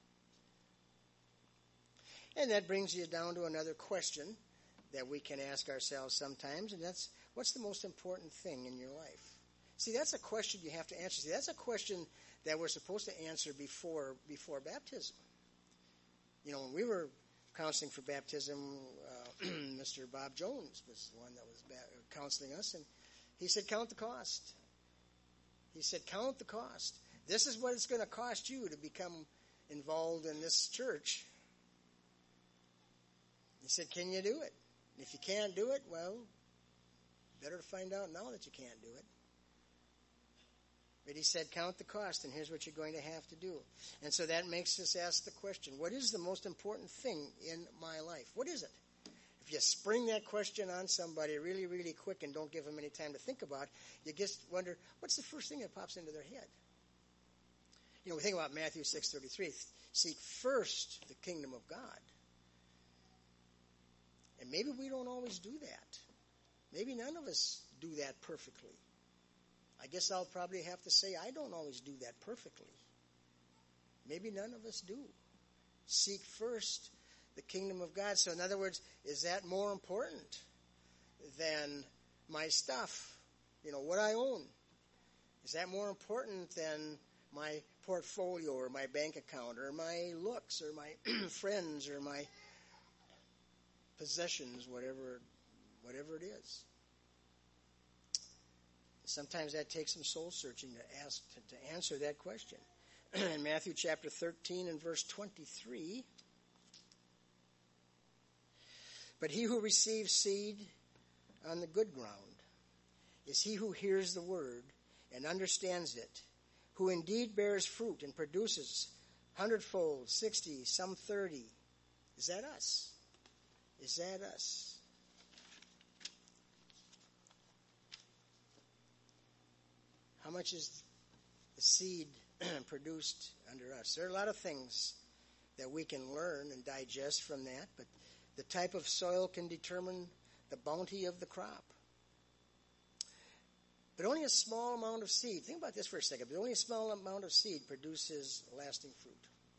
And that brings you down to another question that we can ask ourselves sometimes, and that's, what's the most important thing in your life? See, that's a question you have to answer. See, that's a question that we're supposed to answer before baptism. You know, when we were counseling for baptism, Mr. Bob Jones was the one that was counseling us, and he said, count the cost. He said, count the cost. This is what it's going to cost you to become involved in this church. He said, can you do it? If you can't do it, well, better to find out now that you can't do it. But he said, count the cost, and here's what you're going to have to do. And so that makes us ask the question, what is the most important thing in my life? What is it? If you spring that question on somebody really, really quick and don't give them any time to think about it, you just wonder, what's the first thing that pops into their head? You know, we think about Matthew 6:33, seek first the kingdom of God. And maybe we don't always do that. Maybe none of us do that perfectly. I guess I'll probably have to say I don't always do that perfectly. Maybe none of us do. Seek first the kingdom of God. So in other words, is that more important than my stuff? You know, what I own? Is that more important than my portfolio or my bank account or my looks or my friends or my possessions, whatever it is? Sometimes that takes some soul searching to answer that question. In Matthew chapter 13 and verse 23, but he who receives seed on the good ground is he who hears the word and understands it, who indeed bears fruit and produces 100-fold, 60, some 30. Is that us? Is that us? How much is the seed produced under us? There are a lot of things that we can learn and digest from that, but the type of soil can determine the bounty of the crop. But only a small amount of seed, think about this for a second, but only a small amount of seed produces lasting fruit.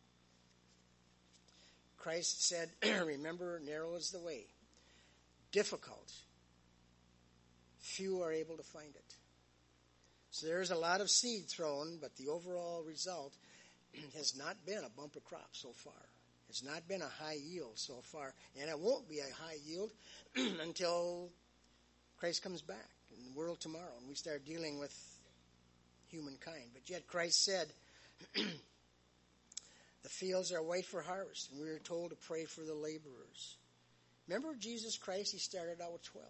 Christ said, remember, narrow is the way. Difficult. Few are able to find it. So there's a lot of seed thrown, but the overall result has not been a bumper crop so far. It's not been a high yield so far, and it won't be a high yield until Christ comes back in the world tomorrow and we start dealing with humankind. But yet Christ said, the fields are white for harvest, and we are told to pray for the laborers. Remember Jesus Christ, he started out with 12.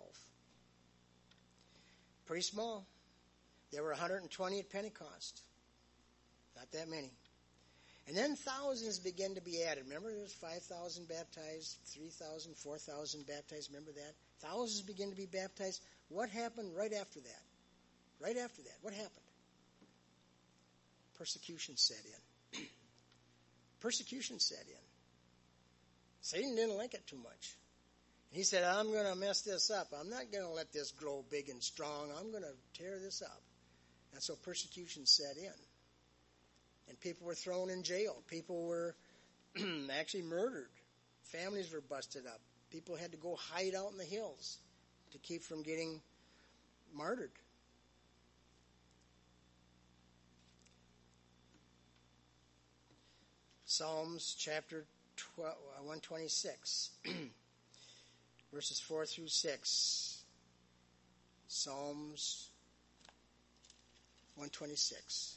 Pretty small. There were 120 at Pentecost. Not that many. And then thousands began to be added. Remember, there was 5,000 baptized, 3,000, 4,000 baptized. Remember that? Thousands began to be baptized. What happened right after that? Right after that, what happened? Persecution set in. Persecution set in. Satan didn't like it too much. He said, I'm going to mess this up. I'm not going to let this grow big and strong. I'm going to tear this up. And so persecution set in. And people were thrown in jail. People were actually murdered. Families were busted up. People had to go hide out in the hills to keep from getting martyred. Psalms chapter 126, verses 4 through 6. Psalms 126.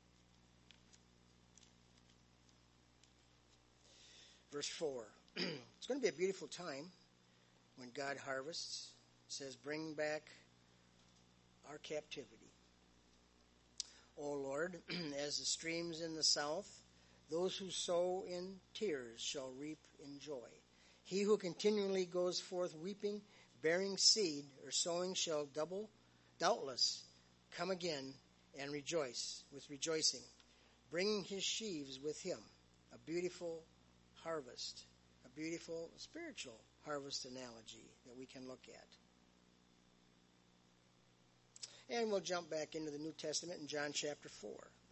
Verse 4. It's going to be a beautiful time when God harvests. It says, bring back our captivity. O Lord, as the streams in the south, those who sow in tears shall reap in joy. He who continually goes forth weeping, bearing seed, or sowing shall doubtless come again and rejoice with rejoicing, bringing his sheaves with him, a beautiful harvest, a beautiful spiritual harvest analogy that we can look at. And we'll jump back into the New Testament in John chapter 4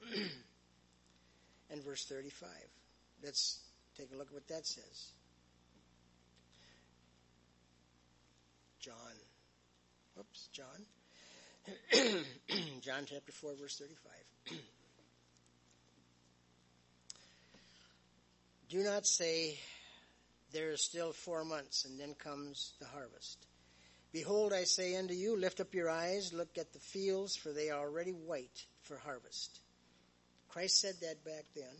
and verse 35. Let's take a look at what that says. John chapter 4, verse 35. Do not say, there is still 4 months, and then comes the harvest. Behold, I say unto you, lift up your eyes, look at the fields, for they are already white for harvest. Christ said that back then.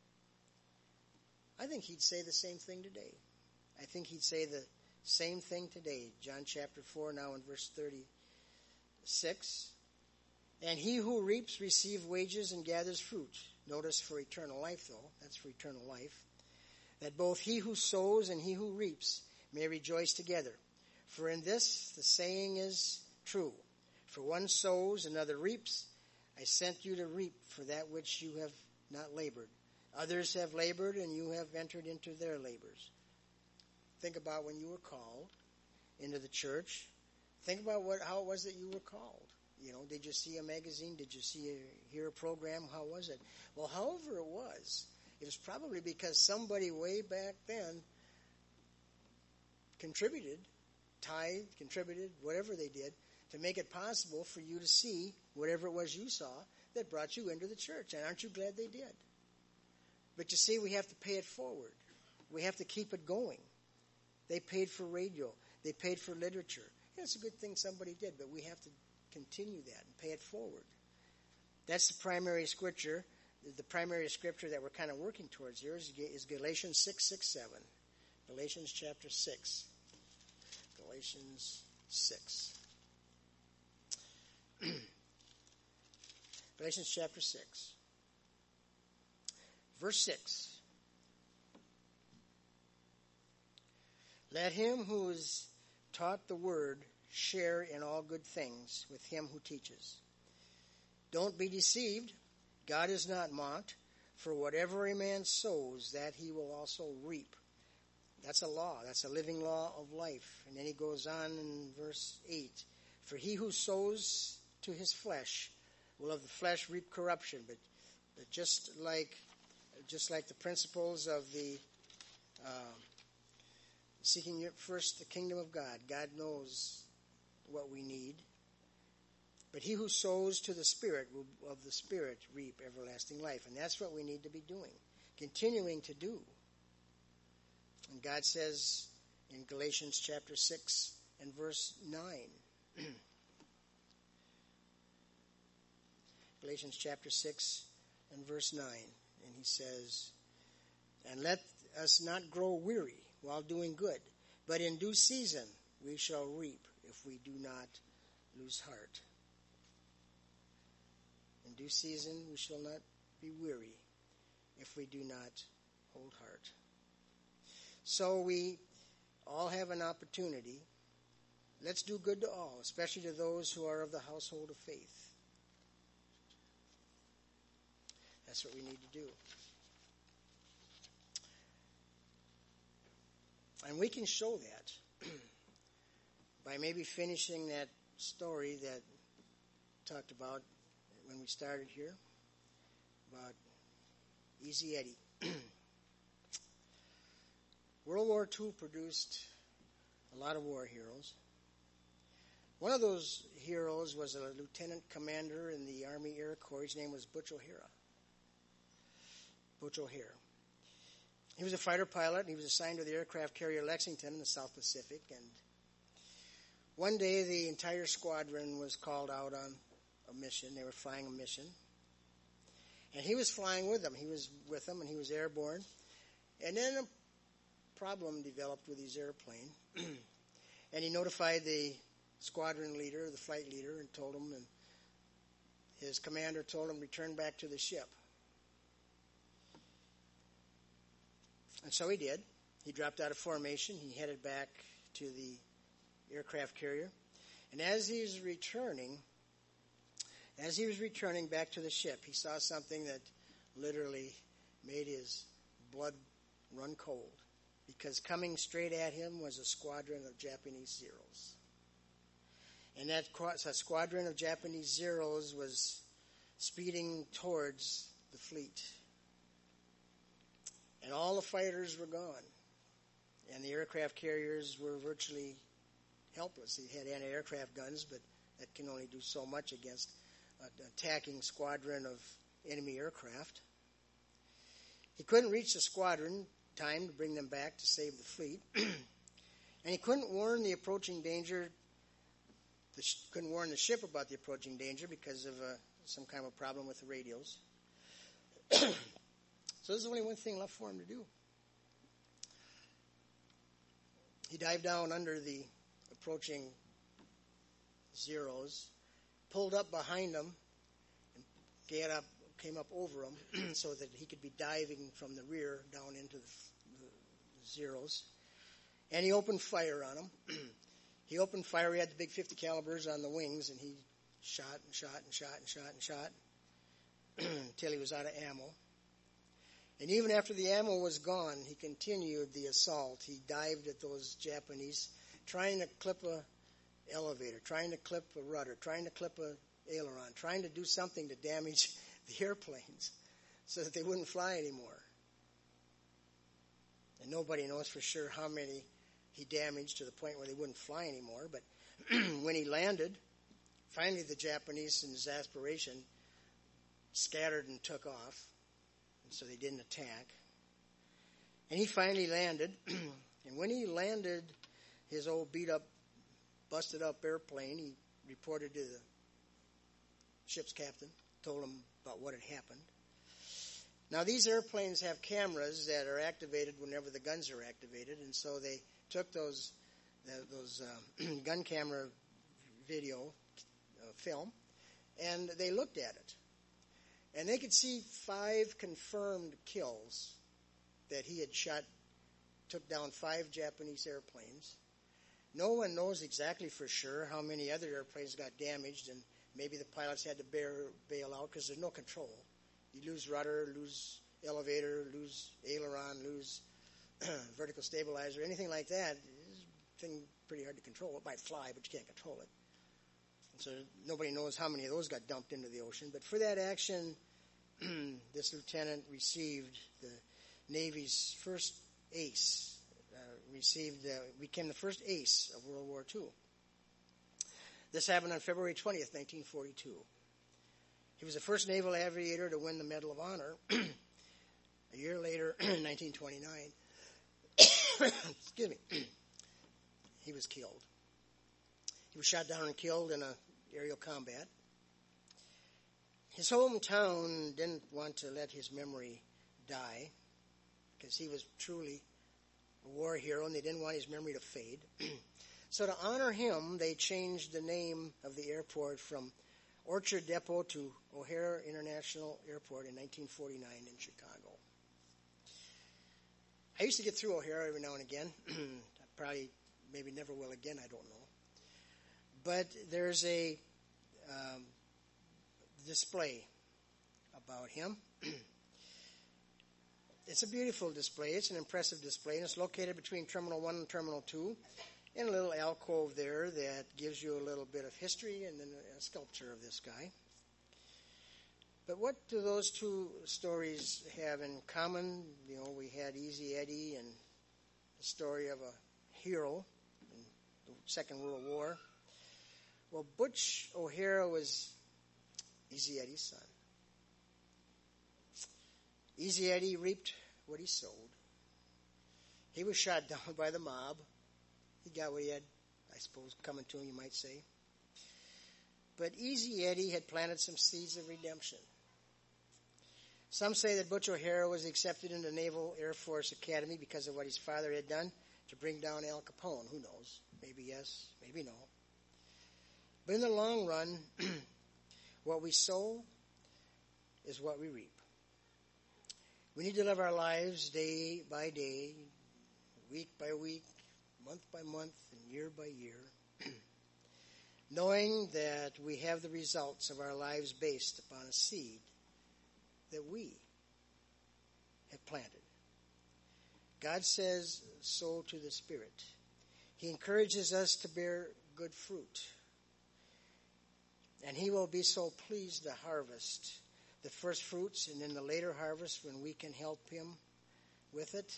I think he'd say the same thing today. I think he'd say the same thing today. John chapter 4, now in verse 36. And he who reaps receives wages and gathers fruit. Notice for eternal life, though. That's for eternal life. That both he who sows and he who reaps may rejoice together. For in this the saying is true. For one sows, another reaps. I sent you to reap for that which you have not labored. Others have labored, and you have entered into their labors. Think about when you were called into the church. Think about how it was that you were called. Did you see a magazine? Did you hear a program? How was it? Well, however it was probably because somebody way back then contributed, whatever they did, to make it possible for you to see whatever it was you saw that brought you into the church. And aren't you glad they did? But you see, we have to pay it forward. We have to keep it going. They paid for radio. They paid for literature. It's a good thing somebody did, but we have to continue that and pay it forward. That's the primary scripture. The primary scripture that we're kind of working towards here is Galatians 6:7. Galatians chapter 6. Galatians 6. Galatians chapter 6. Verse 6. Let him who is taught the word share in all good things with him who teaches. Don't be deceived. God is not mocked. For whatever a man sows, that he will also reap. That's a law. That's a living law of life. And then he goes on in verse 8. For he who sows to his flesh will of the flesh reap corruption. But just like the principles of the seeking first the kingdom of God, God knows what we need. But he who sows to the Spirit will of the Spirit reap everlasting life. And that's what we need to be doing, continuing to do. And God says in Galatians chapter 6 and verse 9, Galatians chapter 6 and verse 9, and he says, and let us not grow weary while doing good, but in due season we shall reap if we do not lose heart. In due season we shall not be weary if we do not hold heart. So we all have an opportunity. Let's do good to all, especially to those who are of the household of faith. That's what we need to do. And we can show that by maybe finishing that story that talked about when we started here, about Easy Eddie. World War II produced a lot of war heroes. One of those heroes was a lieutenant commander in the Army Air Corps. His name was Butch O'Hara. Butch O'Hara. He was a fighter pilot, and he was assigned to the aircraft carrier Lexington in the South Pacific. And one day, the entire squadron was called out on a mission. They were flying a mission. And he was flying with them. He was with them, and he was airborne. And then a problem developed with his airplane. And he notified the squadron leader, the flight leader, and told him, and his commander told him, return back to the ship. And so he did. He dropped out of formation. He headed back to the aircraft carrier. And as he was returning back to the ship, he saw something that literally made his blood run cold. Because coming straight at him was a squadron of Japanese Zeros. And that squadron of Japanese Zeros was speeding towards the fleet. And all the fighters were gone. And the aircraft carriers were virtually helpless. They had anti-aircraft guns, but that can only do so much against an attacking squadron of enemy aircraft. He couldn't reach the squadron in time to bring them back to save the fleet. And he couldn't warn the approaching danger. Couldn't warn the ship about the approaching danger because of some kind of problem with the radios. So there's only one thing left for him to do. He dived down under the approaching Zeros, pulled up behind them, came up over him so that he could be diving from the rear down into the Zeros. And he opened fire on him. He opened fire. He had the big 50 calibers on the wings, and he shot and shot and shot and shot and shot until he was out of ammo. And even after the ammo was gone, he continued the assault. He dived at those Japanese, trying to clip a elevator, trying to clip a rudder, trying to clip a aileron, trying to do something to damage the airplanes so that they wouldn't fly anymore. And nobody knows for sure how many he damaged to the point where they wouldn't fly anymore. But when he landed, finally the Japanese, in exasperation, scattered and took off, and so they didn't attack. And he finally landed, and when he landed his old beat-up, busted-up airplane, he reported to the ship's captain, told him about what had happened. Now, these airplanes have cameras that are activated whenever the guns are activated, and so they took those gun camera video film, and they looked at it. And they could see 5 confirmed kills that he had shot, took down 5 Japanese airplanes. No one knows exactly for sure how many other airplanes got damaged, and maybe the pilots had to bail out because there's no control. You lose rudder, lose elevator, lose aileron, lose vertical stabilizer, anything like that. It's a thing pretty hard to control. It might fly, but you can't control it. And so nobody knows how many of those got dumped into the ocean. But for that action, this lieutenant received the Navy's first ace, became the first ace of World War II. This happened on February 20th, 1942. He was the first naval aviator to win the Medal of Honor. A year later, in 1929, excuse me, he was killed. He was shot down and killed in aerial combat. His hometown didn't want to let his memory die because he was truly a war hero, and they didn't want his memory to fade. So to honor him, they changed the name of the airport from Orchard Depot to O'Hare International Airport in 1949 in Chicago. I used to get through O'Hare every now and again. Probably, maybe never will again, I don't know. But there's a display about him. It's a beautiful display. It's an impressive display, and it's located between Terminal 1 and Terminal 2 in a little alcove there that gives you a little bit of history and then a sculpture of this guy. But what do those two stories have in common? You know, we had Easy Eddie and the story of a hero in the Second World War. Well, Butch O'Hare was Easy Eddie's son. Easy Eddie reaped what he sowed. He was shot down by the mob. He got what he had, I suppose, coming to him, you might say. But Easy Eddie had planted some seeds of redemption. Some say that Butch O'Hare was accepted into Naval Air Force Academy because of what his father had done to bring down Al Capone. Who knows? Maybe yes, maybe no. But in the long run, what we sow is what we reap. We need to live our lives day by day, week by week, month by month, and year by year, knowing that we have the results of our lives based upon a seed that we have planted. God says, sow to the Spirit. He encourages us to bear good fruit. And He will be so pleased to harvest the first fruits and then the later harvest when we can help Him with it.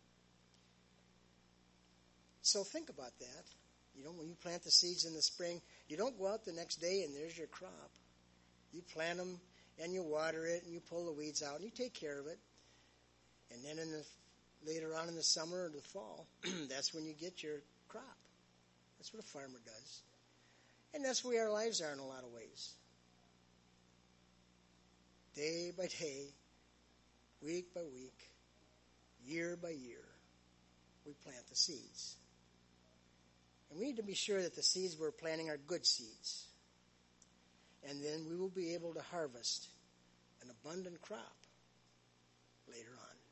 So think about that. You know, when you plant the seeds in the spring, you don't go out the next day and there's your crop. You plant them and you water it and you pull the weeds out and you take care of it. And then later on in the summer or the fall, that's when you get your crop. That's what a farmer does. And that's where our lives are in a lot of ways. Day by day, week by week, year by year, we plant the seeds. And we need to be sure that the seeds we're planting are good seeds. And then we will be able to harvest abundant crop later on.